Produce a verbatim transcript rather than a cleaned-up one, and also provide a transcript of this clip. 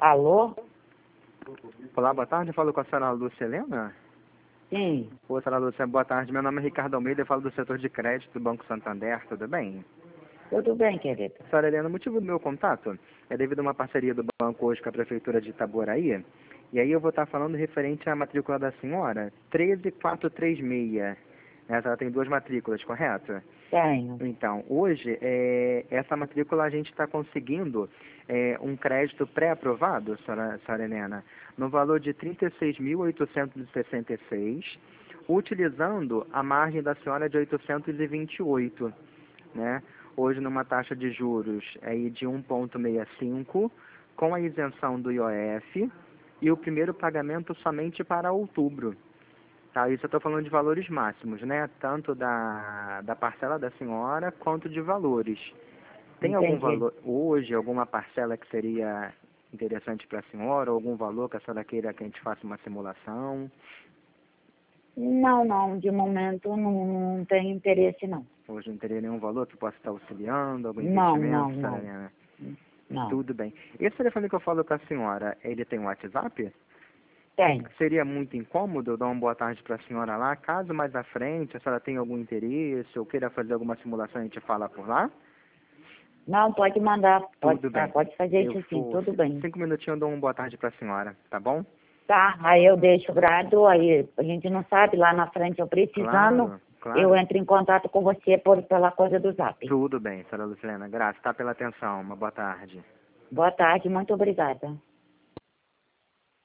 Alô? Olá, boa tarde. Eu falo com a senhora Lúcia Helena. Sim. Oi, senhora Lúcia, boa tarde. Meu nome é Ricardo Almeida, eu falo do setor de crédito do Banco Santander, tudo bem? Tudo bem, querido? Senhora Helena, o motivo do meu contato é devido a uma parceria do banco hoje com a Prefeitura de Itaboraí, e aí eu vou estar falando referente à matrícula da senhora, treze quatrocentos e trinta e seis. Ela tem duas matrículas, correto? Tenho. Então, hoje, é, essa matrícula a gente está conseguindo é, um crédito pré-aprovado, senhora, senhora Helena, no valor de trinta e seis mil oitocentos e sessenta e seis, utilizando a margem da senhora de oitocentos e vinte e oito, né? Hoje numa taxa de juros aí de um vírgula sessenta e cinco, com a isenção do I O F e o primeiro pagamento somente para outubro. Tá, isso eu estou falando de valores máximos, né? Tanto da, da parcela da senhora quanto de valores. Tem algum Entendi. valor hoje, alguma parcela que seria interessante para a senhora, ou algum valor que a senhora queira que a gente faça uma simulação? Não, não, de momento não, não tenho interesse, não. Hoje não teria nenhum valor que possa estar auxiliando, algum Não, investimento, não, senhora não. Helena? Não. Tudo bem. Esse telefone que eu falo com a senhora, ele tem um WhatsApp? Tenho. Seria muito incômodo eu dar uma boa tarde para a senhora lá, caso mais à frente a senhora tenha algum interesse ou queira fazer alguma simulação, a gente fala por lá? Não, pode mandar, pode, Tudo tá, bem. pode fazer Eu isso sim, for tudo ci- bem. cinco minutinhos eu dou uma boa tarde para a senhora, tá bom? Tá, aí eu deixo o grado, aí a gente não sabe, lá na frente eu precisando, Claro, eu claro. entro em contato com você por, pela coisa do Zap. Tudo bem, senhora Lucilena. Graças, tá pela atenção. Uma boa tarde. Boa tarde, muito obrigada.